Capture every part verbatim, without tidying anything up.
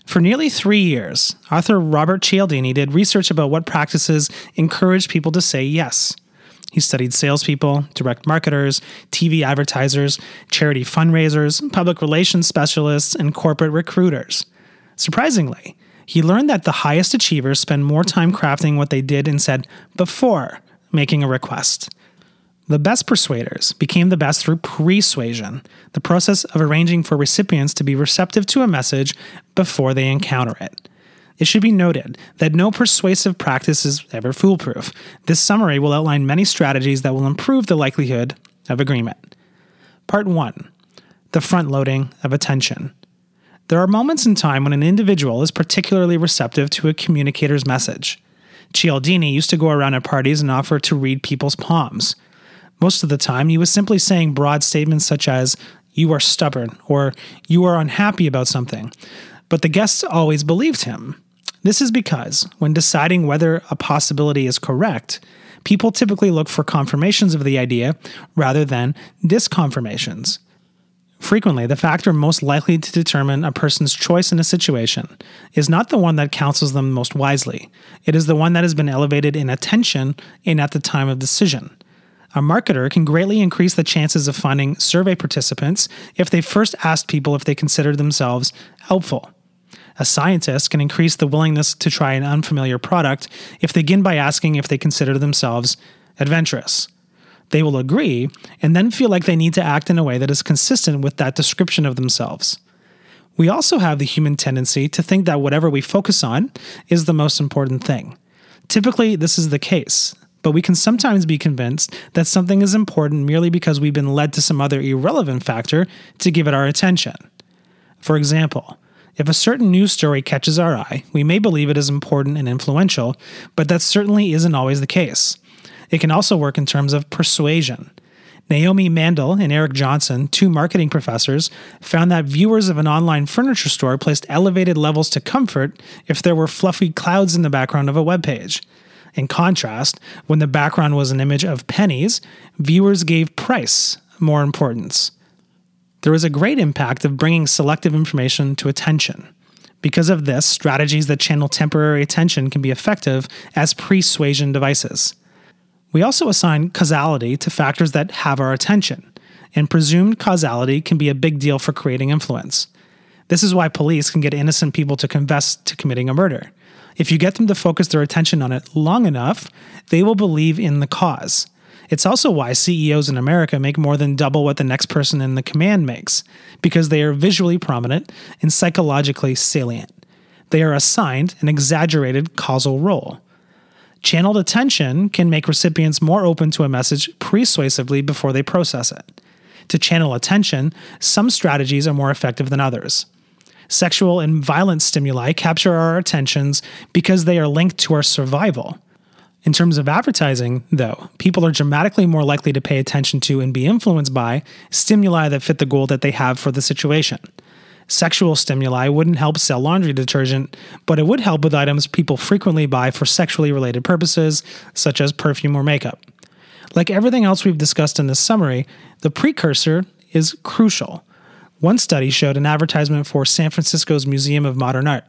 For nearly three years, author Robert Cialdini did research about what practices encourage people to say yes. He studied salespeople, direct marketers, T V advertisers, charity fundraisers, public relations specialists, and corporate recruiters. Surprisingly, he learned that the highest achievers spend more time crafting what they did and said before making a request. The best persuaders became the best through persuasion, the process of arranging for recipients to be receptive to a message before they encounter it. It should be noted that no persuasive practice is ever foolproof. This summary will outline many strategies that will improve the likelihood of agreement. Part one. The front-loading of attention. There are moments in time when an individual is particularly receptive to a communicator's message. Cialdini used to go around at parties and offer to read people's palms. Most of the time, he was simply saying broad statements such as, "You are stubborn," or "You are unhappy about something." But the guests always believed him. This is because, when deciding whether a possibility is correct, people typically look for confirmations of the idea rather than disconfirmations. Frequently, the factor most likely to determine a person's choice in a situation is not the one that counsels them most wisely. It is the one that has been elevated in attention and at the time of decision. A marketer can greatly increase the chances of finding survey participants if they first asked people if they considered themselves helpful. A scientist can increase the willingness to try an unfamiliar product if they begin by asking if they consider themselves adventurous. They will agree and then feel like they need to act in a way that is consistent with that description of themselves. We also have the human tendency to think that whatever we focus on is the most important thing. Typically, this is the case, but we can sometimes be convinced that something is important merely because we've been led to some other irrelevant factor to give it our attention. For example, if a certain news story catches our eye, we may believe it is important and influential, but that certainly isn't always the case. It can also work in terms of persuasion. Naomi Mandel and Eric Johnson, two marketing professors, found that viewers of an online furniture store placed elevated levels to comfort if there were fluffy clouds in the background of a web page. In contrast, when the background was an image of pennies, viewers gave price more importance. There is a great impact of bringing selective information to attention. Because of this, strategies that channel temporary attention can be effective as persuasion devices. We also assign causality to factors that have our attention, and presumed causality can be a big deal for creating influence. This is why police can get innocent people to confess to committing a murder. If you get them to focus their attention on it long enough, they will believe in the cause. It's also why C E Os in America make more than double what the next person in the command makes, because they are visually prominent and psychologically salient. They are assigned an exaggerated causal role. Channeled attention can make recipients more open to a message persuasively before they process it. To channel attention, some strategies are more effective than others. Sexual and violent stimuli capture our attentions because they are linked to our survival. In terms of advertising, though, people are dramatically more likely to pay attention to and be influenced by stimuli that fit the goal that they have for the situation. Sexual stimuli wouldn't help sell laundry detergent, but it would help with items people frequently buy for sexually related purposes, such as perfume or makeup. Like everything else we've discussed in this summary, the precursor is crucial. One study showed an advertisement for San Francisco's Museum of Modern Art.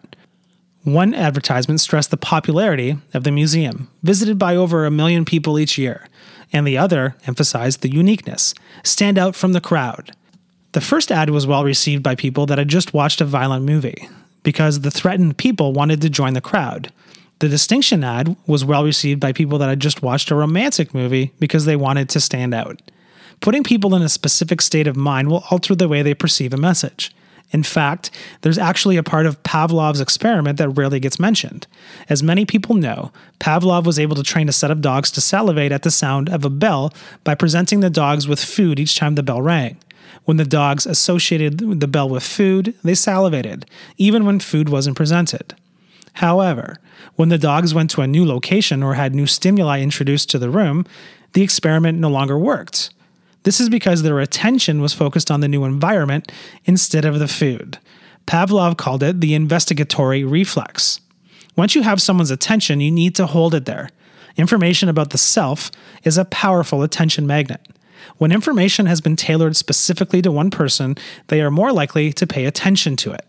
One advertisement stressed the popularity of the museum, visited by over a million people each year, and the other emphasized the uniqueness, stand out from the crowd. The first ad was well received by people that had just watched a violent movie, because the threatened people wanted to join the crowd. The distinction ad was well received by people that had just watched a romantic movie because they wanted to stand out. Putting people in a specific state of mind will alter the way they perceive a message. In fact, there's actually a part of Pavlov's experiment that rarely gets mentioned. As many people know, Pavlov was able to train a set of dogs to salivate at the sound of a bell by presenting the dogs with food each time the bell rang. When the dogs associated the bell with food, they salivated, even when food wasn't presented. However, when the dogs went to a new location or had new stimuli introduced to the room, the experiment no longer worked. This is because their attention was focused on the new environment instead of the food. Pavlov called it the investigatory reflex. Once you have someone's attention, you need to hold it there. Information about the self is a powerful attention magnet. When information has been tailored specifically to one person, they are more likely to pay attention to it.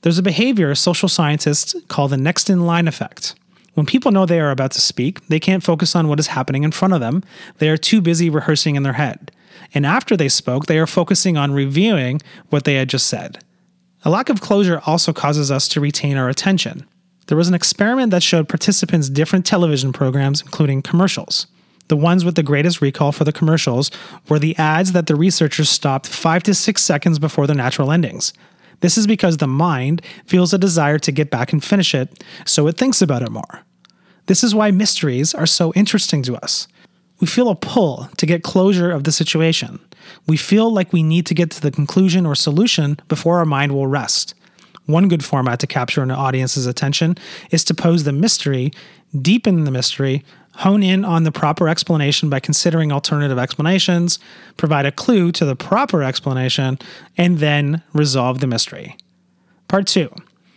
There's a behavior social scientists call the next in line effect. When people know they are about to speak, they can't focus on what is happening in front of them. They are too busy rehearsing in their head. And after they spoke, they are focusing on reviewing what they had just said. A lack of closure also causes us to retain our attention. There was an experiment that showed participants different television programs, including commercials. The ones with the greatest recall for the commercials were the ads that the researchers stopped five to six seconds before their natural endings. This is because the mind feels a desire to get back and finish it, so it thinks about it more. This is why mysteries are so interesting to us. We feel a pull to get closure of the situation. We feel like we need to get to the conclusion or solution before our mind will rest. One good format to capture an audience's attention is to pose the mystery, deepen the mystery, hone in on the proper explanation by considering alternative explanations, provide a clue to the proper explanation, and then resolve the mystery. Part two,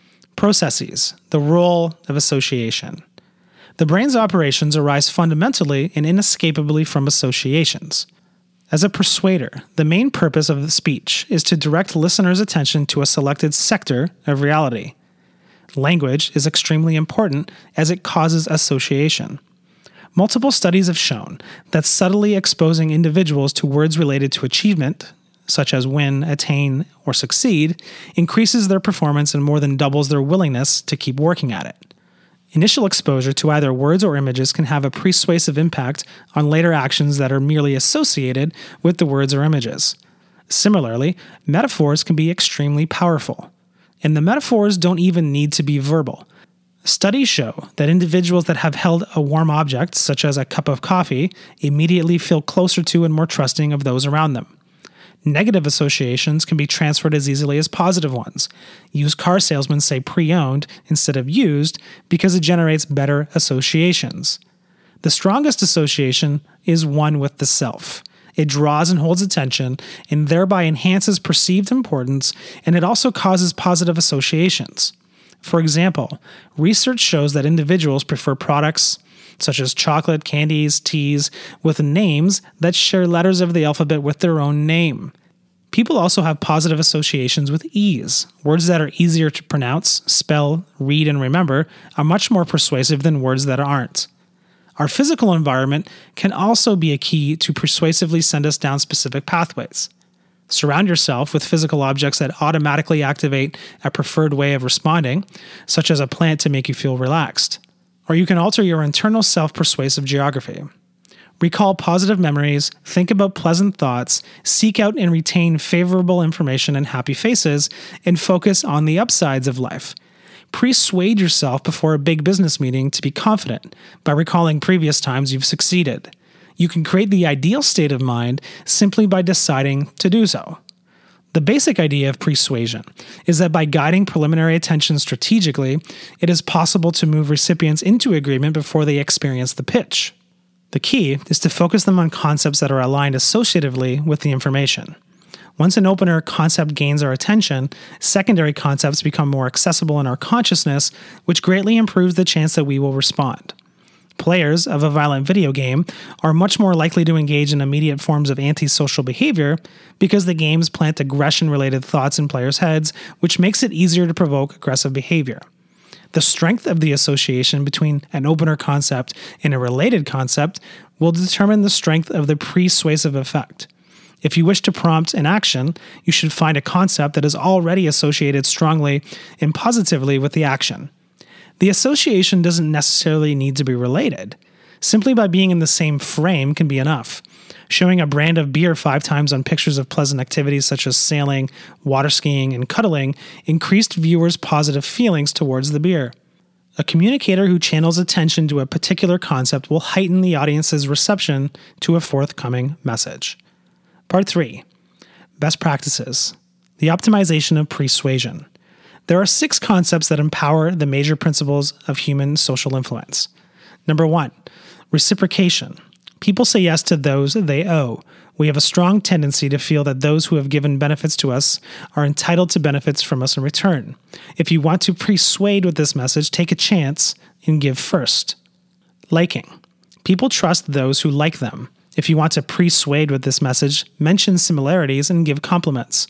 processes, the role of association. The brain's operations arise fundamentally and inescapably from associations. As a persuader, the main purpose of the speech is to direct listeners' attention to a selected sector of reality. Language is extremely important as it causes association. Multiple studies have shown that subtly exposing individuals to words related to achievement, such as win, attain, or succeed, increases their performance and more than doubles their willingness to keep working at it. Initial exposure to either words or images can have a persuasive impact on later actions that are merely associated with the words or images. Similarly, metaphors can be extremely powerful. And the metaphors don't even need to be verbal. Studies show that individuals that have held a warm object, such as a cup of coffee, immediately feel closer to and more trusting of those around them. Negative associations can be transferred as easily as positive ones. Used car salesmen say pre-owned instead of used because it generates better associations. The strongest association is one with the self. It draws and holds attention and thereby enhances perceived importance, and it also causes positive associations. For example, research shows that individuals prefer products such as chocolate, candies, teas, with names that share letters of the alphabet with their own name. People also have positive associations with ease. Words that are easier to pronounce, spell, read, and remember are much more persuasive than words that aren't. Our physical environment can also be a key to persuasively send us down specific pathways. Surround yourself with physical objects that automatically activate a preferred way of responding, such as a plant to make you feel relaxed. Or you can alter your internal self-persuasive geography. Recall positive memories, think about pleasant thoughts, seek out and retain favorable information and happy faces, and focus on the upsides of life. Persuade yourself before a big business meeting to be confident by recalling previous times you've succeeded. You can create the ideal state of mind simply by deciding to do so. The basic idea of persuasion is that by guiding preliminary attention strategically, it is possible to move recipients into agreement before they experience the pitch. The key is to focus them on concepts that are aligned associatively with the information. Once an opener concept gains our attention, secondary concepts become more accessible in our consciousness, which greatly improves the chance that we will respond. Players of a violent video game are much more likely to engage in immediate forms of antisocial behavior because the games plant aggression-related thoughts in players' heads, which makes it easier to provoke aggressive behavior. The strength of the association between an opener concept and a related concept will determine the strength of the persuasive effect. If you wish to prompt an action, you should find a concept that is already associated strongly and positively with the action. The association doesn't necessarily need to be related. Simply by being in the same frame can be enough. Showing a brand of beer five times on pictures of pleasant activities such as sailing, water skiing, and cuddling increased viewers' positive feelings towards the beer. A communicator who channels attention to a particular concept will heighten the audience's reception to a forthcoming message. Part three. Best practices. The optimization of persuasion. There are six concepts that empower the major principles of human social influence. Number one, reciprocation. People say yes to those they owe. We have a strong tendency to feel that those who have given benefits to us are entitled to benefits from us in return. If you want to persuade with this message, take a chance and give first. Liking. People trust those who like them. If you want to persuade with this message, mention similarities and give compliments.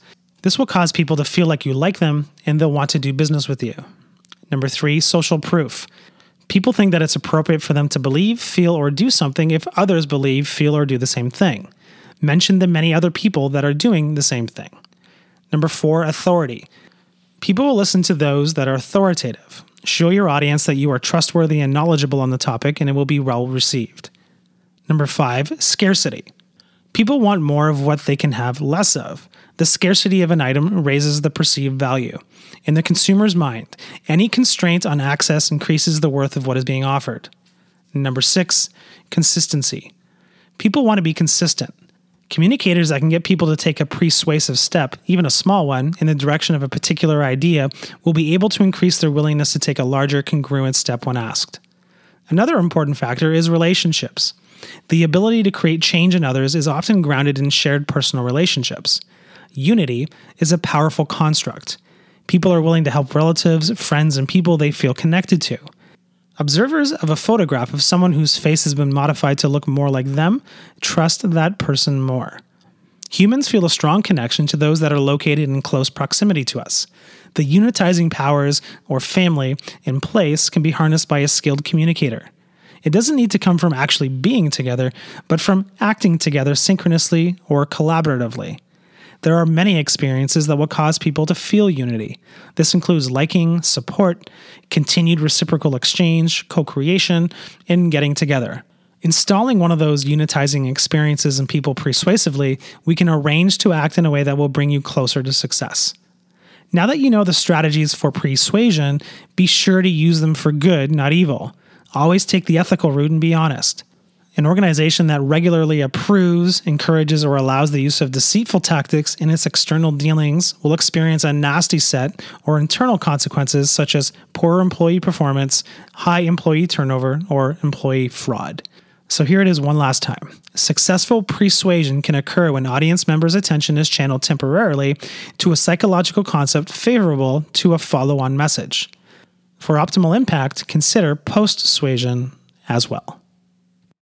This will cause people to feel like you like them and they'll want to do business with you. Number three, social proof. People think that it's appropriate for them to believe, feel, or do something if others believe, feel, or do the same thing. Mention the many other people that are doing the same thing. Number four, authority. People will listen to those that are authoritative. Show your audience that you are trustworthy and knowledgeable on the topic, and it will be well received. Number five, scarcity. People want more of what they can have less of. The scarcity of an item raises the perceived value. In the consumer's mind, any constraint on access increases the worth of what is being offered. Number six, consistency. People want to be consistent. Communicators that can get people to take a persuasive step, even a small one, in the direction of a particular idea will be able to increase their willingness to take a larger congruent step when asked. Another important factor is relationships. The ability to create change in others is often grounded in shared personal relationships. Unity is a powerful construct. People are willing to help relatives, friends, and people they feel connected to. Observers of a photograph of someone whose face has been modified to look more like them trust that person more. Humans feel a strong connection to those that are located in close proximity to us. The unitizing powers or family in place can be harnessed by a skilled communicator. It doesn't need to come from actually being together, but from acting together synchronously or collaboratively. There are many experiences that will cause people to feel unity. This includes liking, support, continued reciprocal exchange, co-creation, and getting together. Installing one of those unitizing experiences in people persuasively, we can arrange to act in a way that will bring you closer to success. Now that you know the strategies for persuasion, be sure to use them for good, not evil. Always take the ethical route and be honest. An organization that regularly approves, encourages, or allows the use of deceitful tactics in its external dealings will experience a nasty set or internal consequences such as poor employee performance, high employee turnover, or employee fraud. So here it is one last time. Successful persuasion can occur when audience members' attention is channeled temporarily to a psychological concept favorable to a follow-on message. For optimal impact, consider post-suasion as well.